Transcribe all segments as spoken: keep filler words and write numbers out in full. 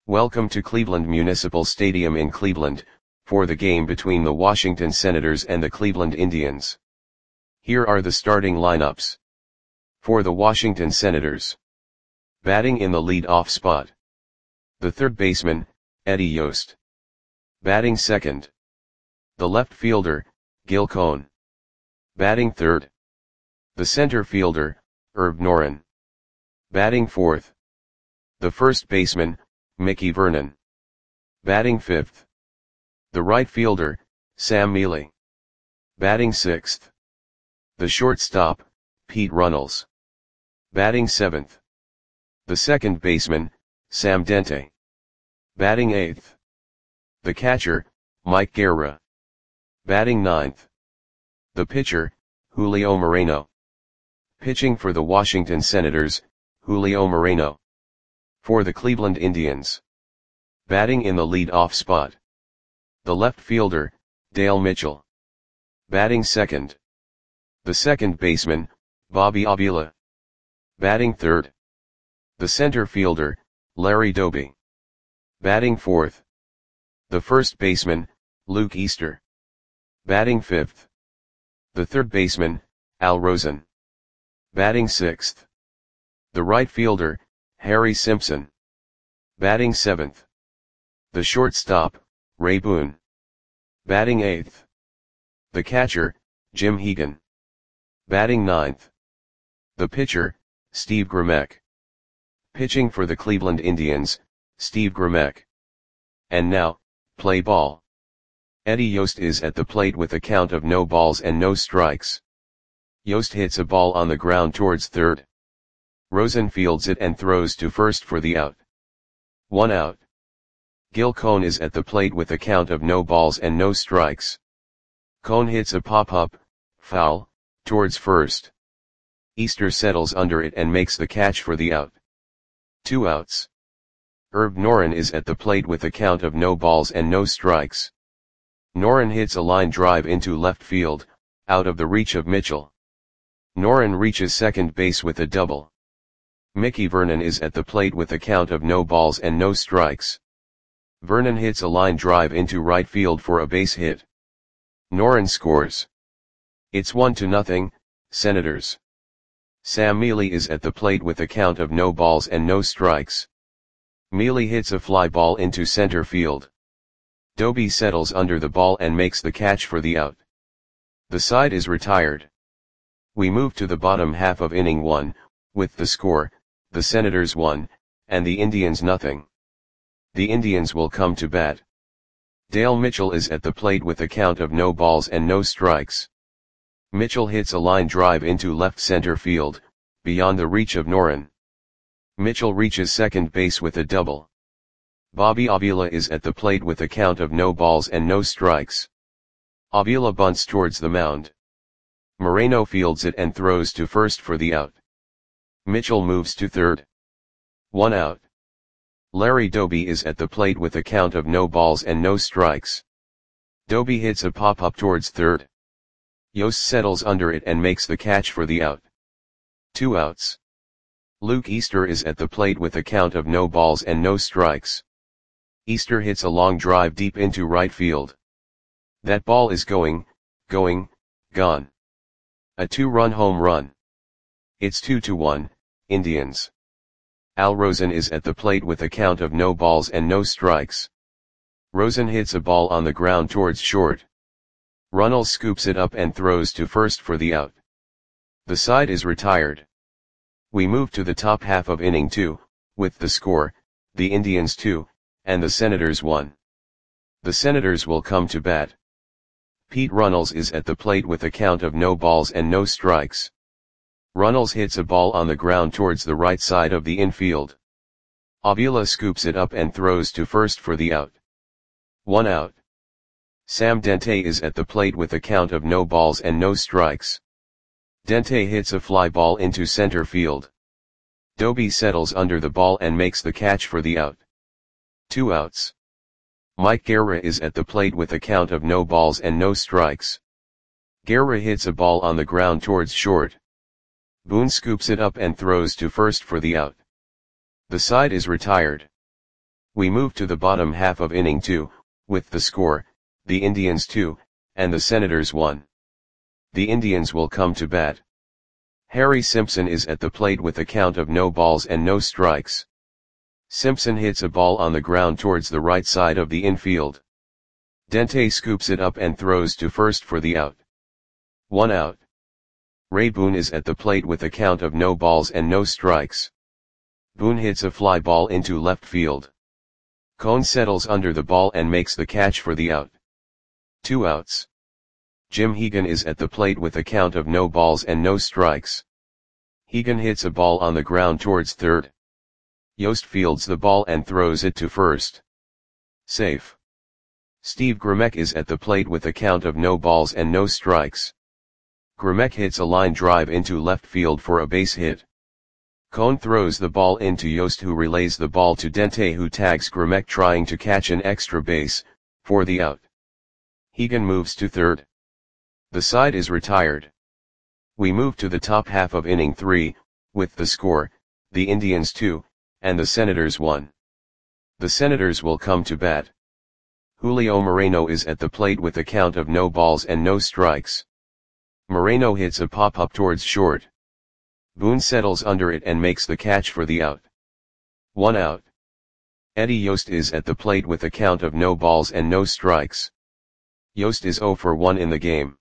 Welcome to Cleveland Municipal Stadium in Cleveland, for the game between the Washington Senators and the Cleveland Indians. Here are the starting lineups. For the Washington Senators. Batting in the lead-off spot. The third baseman, Eddie Yost. Batting second. The left fielder, Gil Cohn. Batting third. The center fielder, Herb Noren. Batting fourth. The first baseman, Mickey Vernon. Batting fifth. The right fielder, Sam Mele. Batting sixth. The shortstop, Pete Runnels. Batting seventh. The second baseman, Sam Dente. Batting eighth. The catcher, Mike Guerra. Batting ninth. The pitcher, Julio Moreno. Pitching for the Washington Senators, Julio Moreno. For the Cleveland Indians. Batting in the lead-off spot. The left fielder, Dale Mitchell. Batting second. The second baseman, Bobby Avila. Batting third. The center fielder, Larry Doby. Batting fourth. The first baseman, Luke Easter. Batting fifth. The third baseman, Al Rosen. Batting sixth. The right fielder, Harry Simpson. Batting seventh. The shortstop, Ray Boone. Batting eighth. The catcher, Jim Hegan. Batting ninth. The pitcher, Steve Grimek. Pitching for the Cleveland Indians, Steve Grimek. And now, play ball. Eddie Yost is at the plate with a count of no balls and no strikes. Yost hits a ball on the ground towards third. Rosen fields it and throws to first for the out. One out. Gil Cohn is at the plate with a count of no balls and no strikes. Cohn hits a pop-up, foul, towards first. Easter settles under it and makes the catch for the out. Two outs. Herb Noren is at the plate with a count of no balls and no strikes. Noren hits a line drive into left field, out of the reach of Mitchell. Noren reaches second base with a double. Mickey Vernon is at the plate with a count of no balls and no strikes. Vernon hits a line drive into right field for a base hit. Noren scores. It's one to nothing, Senators. Sam Mele is at the plate with a count of no balls and no strikes. Mele hits a fly ball into center field. Doby settles under the ball and makes the catch for the out. The side is retired. We move to the bottom half of inning one, with the score, the Senators one, and the Indians nothing. The Indians will come to bat. Dale Mitchell is at the plate with a count of no balls and no strikes. Mitchell hits a line drive into left center field, beyond the reach of Noren. Mitchell reaches second base with a double. Bobby Avila is at the plate with a count of no balls and no strikes. Avila bunts towards the mound. Moreno fields it and throws to first for the out. Mitchell moves to third. One out. Larry Doby is at the plate with a count of no balls and no strikes. Doby hits a pop-up towards third. Yost settles under it and makes the catch for the out. Two outs. Luke Easter is at the plate with a count of no balls and no strikes. Easter hits a long drive deep into right field. That ball is going, going, gone. A two-run home run. It's two to one, Indians. Al Rosen is at the plate with a count of no balls and no strikes. Rosen hits a ball on the ground towards short. Runnels scoops it up and throws to first for the out. The side is retired. We move to the top half of inning two, with the score, the Indians two, and the Senators one. The Senators will come to bat. Pete Runnels is at the plate with a count of no balls and no strikes. Runnels hits a ball on the ground towards the right side of the infield. Avila scoops it up and throws to first for the out. One out. Sam Dente is at the plate with a count of no balls and no strikes. Dente hits a fly ball into center field. Doby settles under the ball and makes the catch for the out. Two outs. Mike Guerra is at the plate with a count of no balls and no strikes. Guerra hits a ball on the ground towards short. Boone scoops it up and throws to first for the out. The side is retired. We move to the bottom half of inning two, with the score, the Indians two, and the Senators one. The Indians will come to bat. Harry Simpson is at the plate with a count of no balls and no strikes. Simpson hits a ball on the ground towards the right side of the infield. Dente scoops it up and throws to first for the out. One out. Ray Boone is at the plate with a count of no balls and no strikes. Boone hits a fly ball into left field. Cone settles under the ball and makes the catch for the out. Two outs. Jim Hegan is at the plate with a count of no balls and no strikes. Hegan hits a ball on the ground towards third. Yost fields the ball and throws it to first. Safe. Steve Grimek is at the plate with a count of no balls and no strikes. Grimek hits a line drive into left field for a base hit. Cone throws the ball into Yost, who relays the ball to Dente, who tags Grimek trying to catch an extra base, for the out. Hegan moves to third. The side is retired. We move to the top half of inning three, with the score, the Indians two, and the Senators one. The Senators will come to bat. Julio Moreno is at the plate with a count of no balls and no strikes. Moreno hits a pop-up towards short. Boone settles under it and makes the catch for the out. One out. Eddie Yost is at the plate with a count of no balls and no strikes. Yost is zero for one in the game.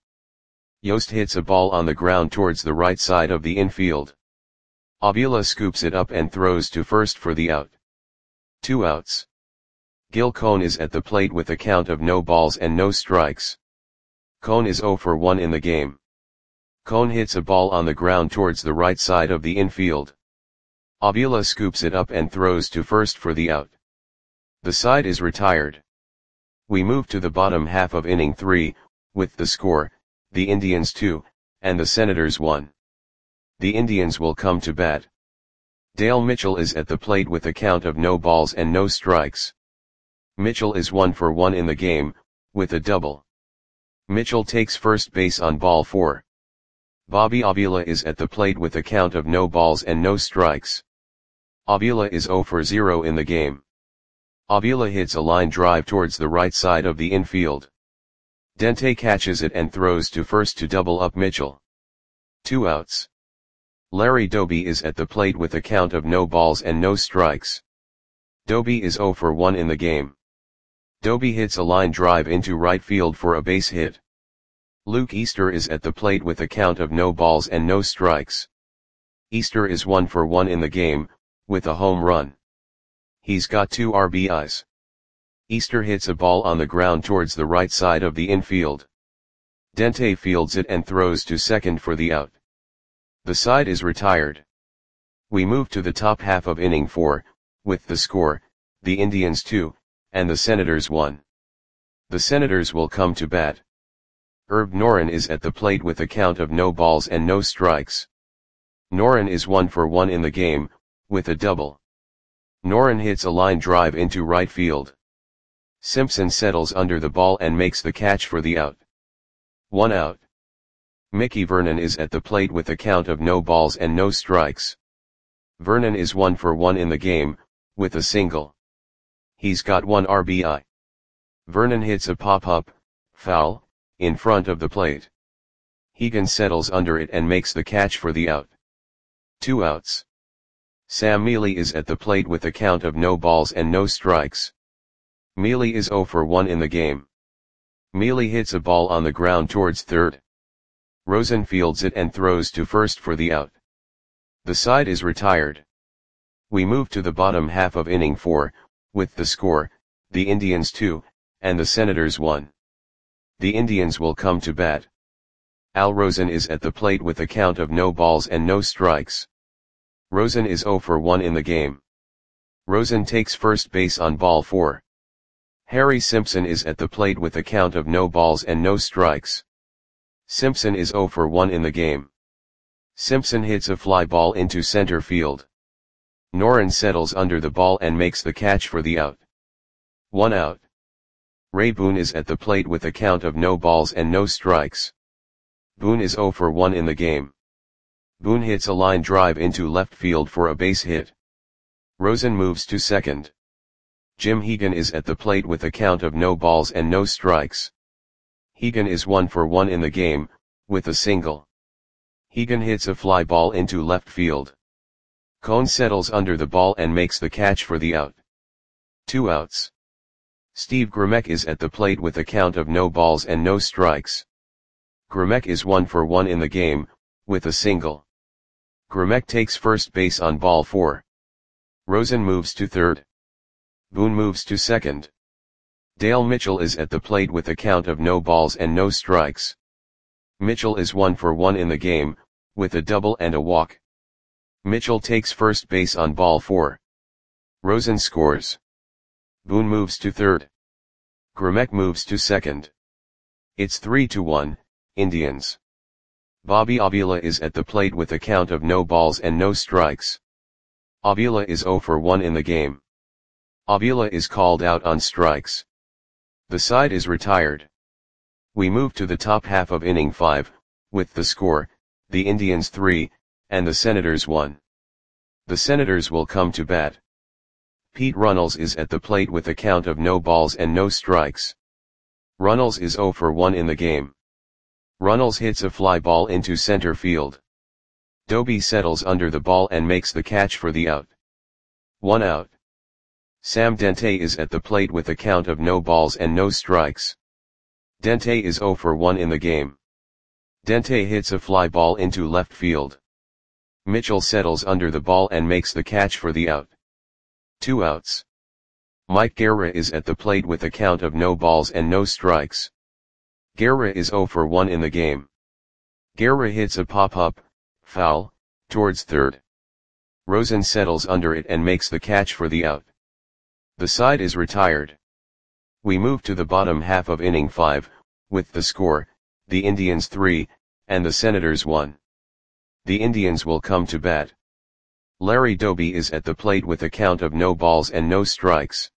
Yost hits a ball on the ground towards the right side of the infield. Avila scoops it up and throws to first for the out. Two outs. Gil Cone is at the plate with a count of no balls and no strikes. Cone is zero for one in the game. Cone hits a ball on the ground towards the right side of the infield. Avila scoops it up and throws to first for the out. The side is retired. We move to the bottom half of inning three, with the score, the Indians two, and the Senators one. The Indians will come to bat. Dale Mitchell is at the plate with a count of no balls and no strikes. Mitchell is one for one in the game, with a double. Mitchell takes first base on ball four. Bobby Avila is at the plate with a count of no balls and no strikes. Avila is zero for zero in the game. Avila hits a line drive towards the right side of the infield. Dente catches it and throws to first to double up Mitchell. Two outs. Larry Doby is at the plate with a count of no balls and no strikes. Doby is zero for one in the game. Doby hits a line drive into right field for a base hit. Luke Easter is at the plate with a count of no balls and no strikes. Easter is one for one in the game, with a home run. He's got two R B Is. Easter hits a ball on the ground towards the right side of the infield. Dente fields it and throws to second for the out. The side is retired. We move to the top half of inning four, with the score, the Indians two, and the Senators one. The Senators will come to bat. Herb Noren is at the plate with a count of no balls and no strikes. Noren is one for one in the game, with a double. Noren hits a line drive into right field. Simpson settles under the ball and makes the catch for the out. One out. Mickey Vernon is at the plate with a count of no balls and no strikes. Vernon is one for one in the game, with a single. He's got one R B I. Vernon hits a pop-up, foul, in front of the plate. Hegan settles under it and makes the catch for the out. Two outs. Sam Mealy is at the plate with a count of no balls and no strikes. Mealy is zero for one in the game. Mealy hits a ball on the ground towards third. Rosen fields it and throws to first for the out. The side is retired. We move to the bottom half of inning four, with the score, the Indians two, and the Senators one. The Indians will come to bat. Al Rosen is at the plate with a count of no balls and no strikes. Rosen is zero for one in the game. Rosen takes first base on ball four. Harry Simpson is at the plate with a count of no balls and no strikes. Simpson is zero for one in the game. Simpson hits a fly ball into center field. Noren settles under the ball and makes the catch for the out. One out. Ray Boone is at the plate with a count of no balls and no strikes. Boone is zero for one in the game. Boone hits a line drive into left field for a base hit. Rosen moves to second. Jim Hegan is at the plate with a count of no balls and no strikes. Hegan is one for one in the game, with a single. Hegan hits a fly ball into left field. Cone settles under the ball and makes the catch for the out. Two outs. Steve Grimek is at the plate with a count of no balls and no strikes. Grimek is one for one in the game, with a single. Grimek takes first base on ball four. Rosen moves to third. Boone moves to second. Dale Mitchell is at the plate with a count of no balls and no strikes. Mitchell is one for one in the game, with a double and a walk. Mitchell takes first base on ball four. Rosen scores. Boone moves to third. Grimek moves to second. It's three to one, Indians. Bobby Avila is at the plate with a count of no balls and no strikes. Avila is zero for one in the game. Avila is called out on strikes. The side is retired. We move to the top half of inning five, with the score, the Indians three, and the Senators one. The Senators will come to bat. Pete Runnels is at the plate with a count of no balls and no strikes. Runnels is zero for one in the game. Runnels hits a fly ball into center field. Doby settles under the ball and makes the catch for the out. One out. Sam Dente is at the plate with a count of no balls and no strikes. Dente is zero for one in the game. Dente hits a fly ball into left field. Mitchell settles under the ball and makes the catch for the out. Two outs. Mike Guerra is at the plate with a count of no balls and no strikes. Guerra is zero for one in the game. Guerra hits a pop-up, foul, towards third. Rosen settles under it and makes the catch for the out. The side is retired. We move to the bottom half of inning five, with the score, the Indians three, and the Senators one. The Indians will come to bat. Larry Doby is at the plate with a count of no balls and no strikes.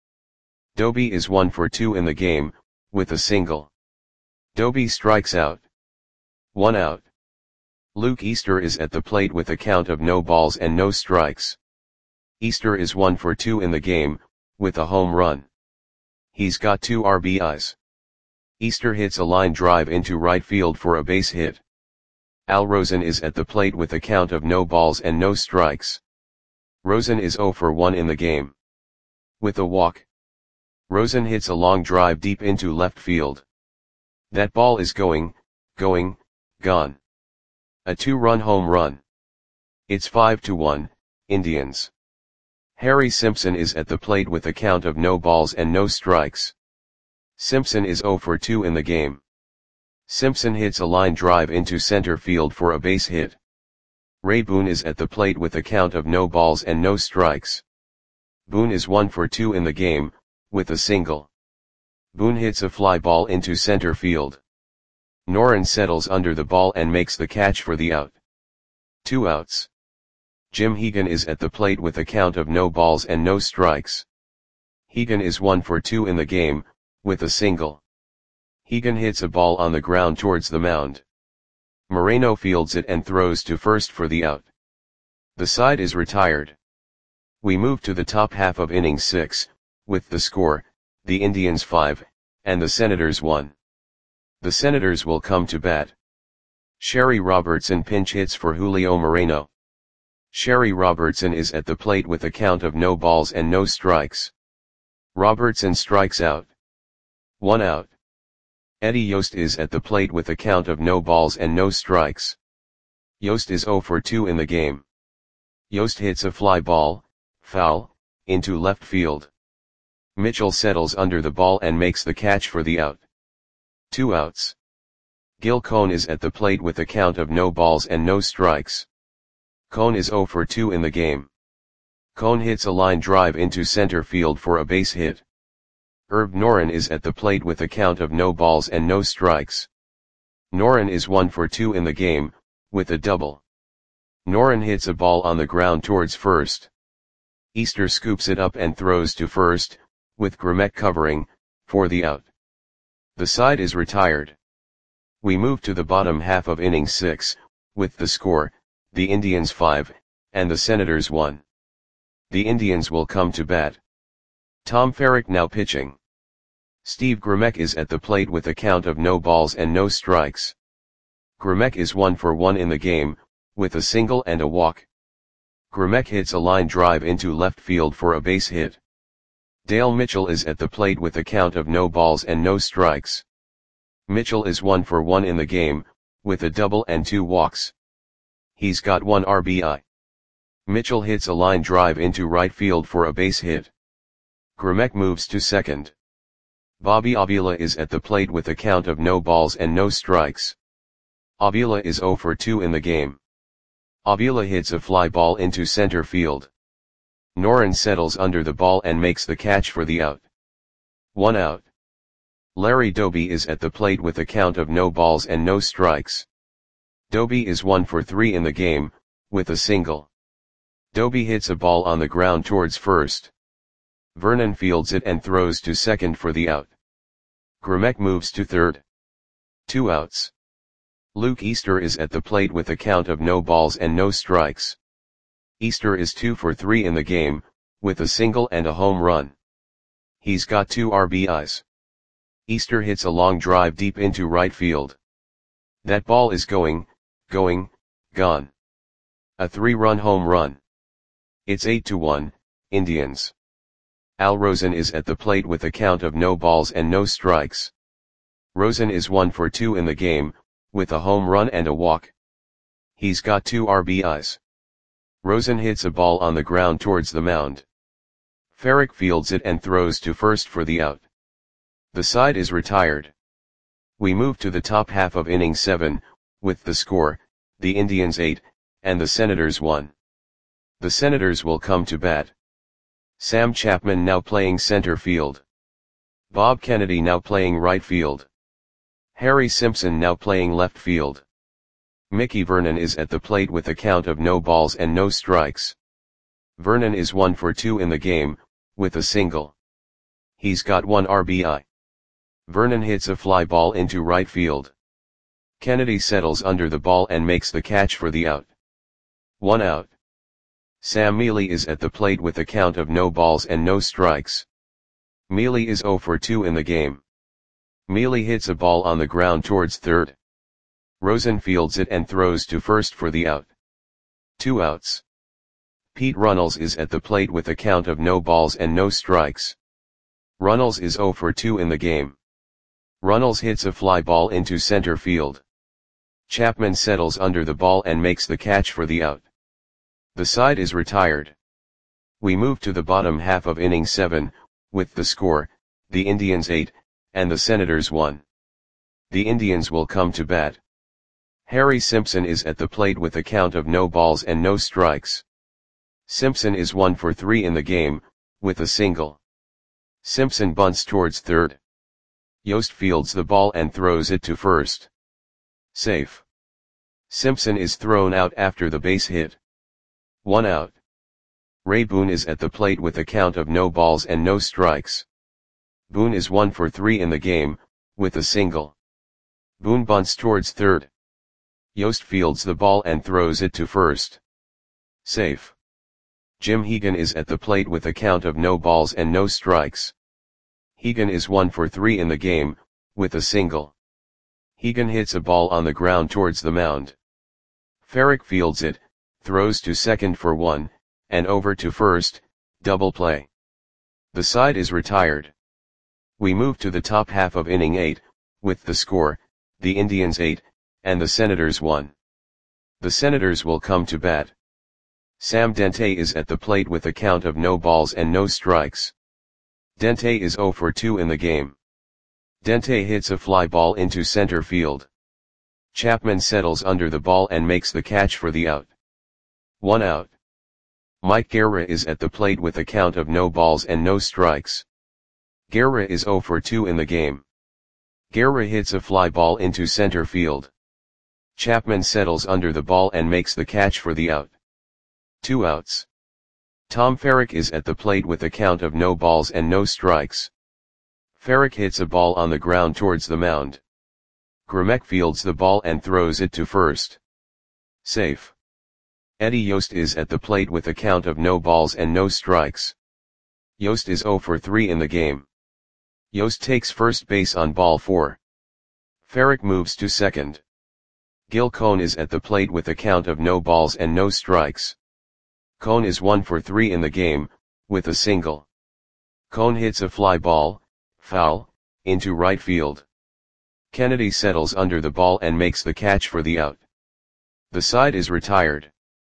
Doby is one for two in the game, with a single. Doby strikes out. One out. Luke Easter is at the plate with a count of no balls and no strikes. Easter is one for two in the game, with a home run. He's got two R B Is. Easter hits a line drive into right field for a base hit. Al Rosen is at the plate with a count of no balls and no strikes. Rosen is zero for one in the game. With a walk. Rosen hits a long drive deep into left field. That ball is going, going, gone. A two-run home run. It's five to one, Indians. Harry Simpson is at the plate with a count of no balls and no strikes. Simpson is zero for two in the game. Simpson hits a line drive into center field for a base hit. Ray Boone is at the plate with a count of no balls and no strikes. Boone is one for two in the game, with a single. Boone hits a fly ball into center field. Noren settles under the ball and makes the catch for the out. Two outs. Jim Hegan is at the plate with a count of no balls and no strikes. Hegan is one for two in the game, with a single. Hegan hits a ball on the ground towards the mound. Moreno fields it and throws to first for the out. The side is retired. We move to the top half of inning six, with the score, the Indians five, and the Senators one. The Senators will come to bat. Sherry Robertson pinch hits for Julio Moreno. Sherry Robertson is at the plate with a count of no balls and no strikes. Robertson strikes out. One out. Eddie Yost is at the plate with a count of no balls and no strikes. Yost is zero for two in the game. Yost hits a fly ball, foul, into left field. Mitchell settles under the ball and makes the catch for the out. Two outs. Gil Cone is at the plate with a count of no balls and no strikes. Cone is zero for two in the game. Cone hits a line drive into center field for a base hit. Herb Noren is at the plate with a count of no balls and no strikes. Noren is one for two in the game, with a double. Noren hits a ball on the ground towards first. Easter scoops it up and throws to first, with Grimek covering, for the out. The side is retired. We move to the bottom half of inning six, with the score, the Indians five, and the Senators one. The Indians will come to bat. Tom Ferrick now pitching. Steve Grimek is at the plate with a count of no balls and no strikes. Grimek is one for one in the game, with a single and a walk. Grimek hits a line drive into left field for a base hit. Dale Mitchell is at the plate with a count of no balls and no strikes. Mitchell is one for one in the game, with a double and two walks. He's got one R B I. Mitchell hits a line drive into right field for a base hit. Grimek moves to second. Bobby Avila is at the plate with a count of no balls and no strikes. Avila is zero for two in the game. Avila hits a fly ball into center field. Noren settles under the ball and makes the catch for the out. One out. Larry Doby is at the plate with a count of no balls and no strikes. Doby is one for three in the game, with a single. Doby hits a ball on the ground towards first. Vernon fields it and throws to second for the out. Grimek moves to third. Two outs. Luke Easter is at the plate with a count of no balls and no strikes. Easter is two for three in the game, with a single and a home run. He's got two R B Is. Easter hits a long drive deep into right field. That ball is going, going, gone. A three-run home run. It's eight to one, Indians. Al Rosen is at the plate with a count of no balls and no strikes. Rosen is one for two in the game, with a home run and a walk. He's got two R B Is. Rosen hits a ball on the ground towards the mound. Ferrick fields it and throws to first for the out. The side is retired. We move to the top half of inning seven, with the score, the Indians eight, and the Senators one. The Senators will come to bat. Sam Chapman now playing center field. Bob Kennedy now playing right field. Harry Simpson now playing left field. Mickey Vernon is at the plate with a count of no balls and no strikes. Vernon is one for two in the game, with a single. He's got one R B I. Vernon hits a fly ball into right field. Kennedy settles under the ball and makes the catch for the out. One out. Sam Mealy is at the plate with a count of no balls and no strikes. Mealy is zero for two in the game. Mealy hits a ball on the ground towards third. Rosen fields it and throws to first for the out. Two outs. Pete Runnels is at the plate with a count of no balls and no strikes. Runnels is zero for two in the game. Runnels hits a fly ball into center field. Chapman settles under the ball and makes the catch for the out. The side is retired. We move to the bottom half of inning seven, with the score, the Indians eight, and the Senators one. The Indians will come to bat. Harry Simpson is at the plate with a count of no balls and no strikes. Simpson is one for three in the game, with a single. Simpson bunts towards third. Yost fields the ball and throws it to first. Safe. Simpson is thrown out after the base hit. One out. Ray Boone is at the plate with a count of no balls and no strikes. Boone is one for three in the game, with a single. Boone bunts towards third. Yost fields the ball and throws it to first. Safe. Jim Hegan is at the plate with a count of no balls and no strikes. Hegan is one for three in the game, with a single. Hegan hits a ball on the ground towards the mound. Ferrick fields it, throws to second for one, and over to first, double play. The side is retired. We move to the top half of inning eight, with the score, the Indians eight, and the Senators one. The Senators will come to bat. Sam Dente is at the plate with a count of no balls and no strikes. Dente is zero for two in the game. Dente hits a fly ball into center field. Chapman settles under the ball and makes the catch for the out. One out. Mike Guerra is at the plate with a count of no balls and no strikes. Guerra is zero for two in the game. Guerra hits a fly ball into center field. Chapman settles under the ball and makes the catch for the out. Two outs. Tom Ferrick is at the plate with a count of no balls and no strikes. Ferrick hits a ball on the ground towards the mound. Grimek fields the ball and throws it to first. Safe. Eddie Yost is at the plate with a count of no balls and no strikes. Yost is zero for three in the game. Yost takes first base on ball four. Farrick moves to second. Gil Cohn is at the plate with a count of no balls and no strikes. Cohn is one for three in the game, with a single. Cohn hits a fly ball, foul, into right field. Kennedy settles under the ball and makes the catch for the out. The side is retired.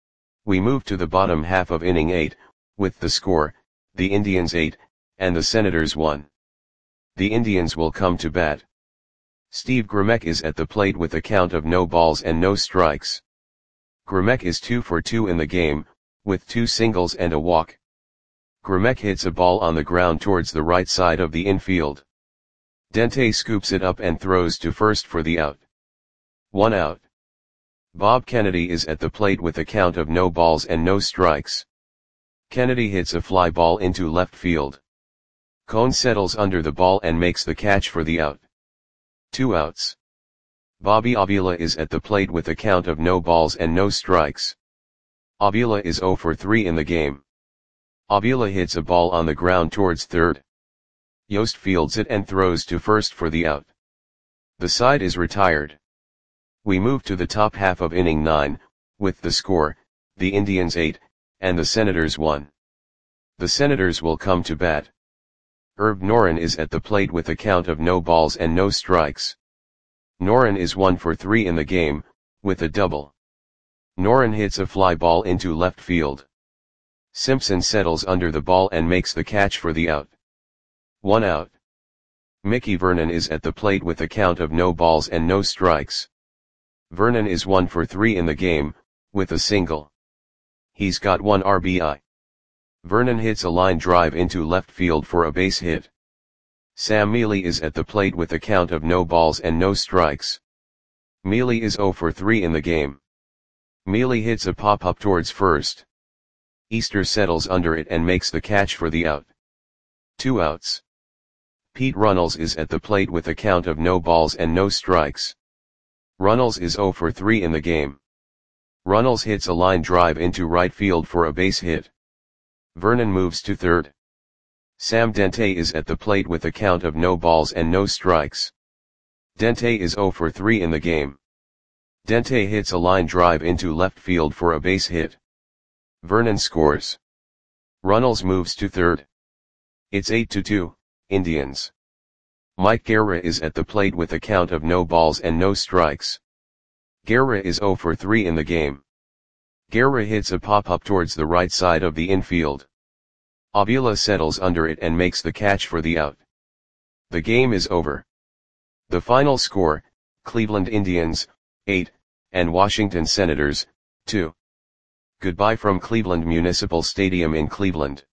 We move to the bottom half of inning eight, with the score, the Indians eight, and the Senators one. The Indians will come to bat. Steve Gromec is at the plate with a count of no balls and no strikes. Gromec is two for two in the game, with two singles and a walk. Gromec hits a ball on the ground towards the right side of the infield. Dente scoops it up and throws to first for the out. One out. Bob Kennedy is at the plate with a count of no balls and no strikes. Kennedy hits a fly ball into left field. Cohn settles under the ball and makes the catch for the out. Two outs. Bobby Avila is at the plate with a count of no balls and no strikes. Avila is zero for three in the game. Avila hits a ball on the ground towards third. Yost fields it and throws to first for the out. The side is retired. We move to the top half of inning nine, with the score, the Indians eight, and the Senators one. The Senators will come to bat. Herb Noren is at the plate with a count of no balls and no strikes. Noren is one for three in the game, with a double. Noren hits a fly ball into left field. Simpson settles under the ball and makes the catch for the out. One out. Mickey Vernon is at the plate with a count of no balls and no strikes. Vernon is one for three in the game, with a single. He's got one R B I. Vernon hits a line drive into left field for a base hit. Sam Mealy is at the plate with a count of no balls and no strikes. Mealy is zero for three in the game. Mealy hits a pop-up towards first. Easter settles under it and makes the catch for the out. Two outs. Pete Runnels is at the plate with a count of no balls and no strikes. Runnels is zero for three in the game. Runnels hits a line drive into right field for a base hit. Vernon moves to third. Sam Dente is at the plate with a count of no balls and no strikes. Dente is zero for three in the game. Dente hits a line drive into left field for a base hit. Vernon scores. Runnels moves to third. It's eight to two, Indians. Mike Guerra is at the plate with a count of no balls and no strikes. Guerra is zero for three in the game. Guerra hits a pop-up towards the right side of the infield. Avila settles under it and makes the catch for the out. The game is over. The final score, Cleveland Indians, eight, and Washington Senators, two. Goodbye from Cleveland Municipal Stadium in Cleveland.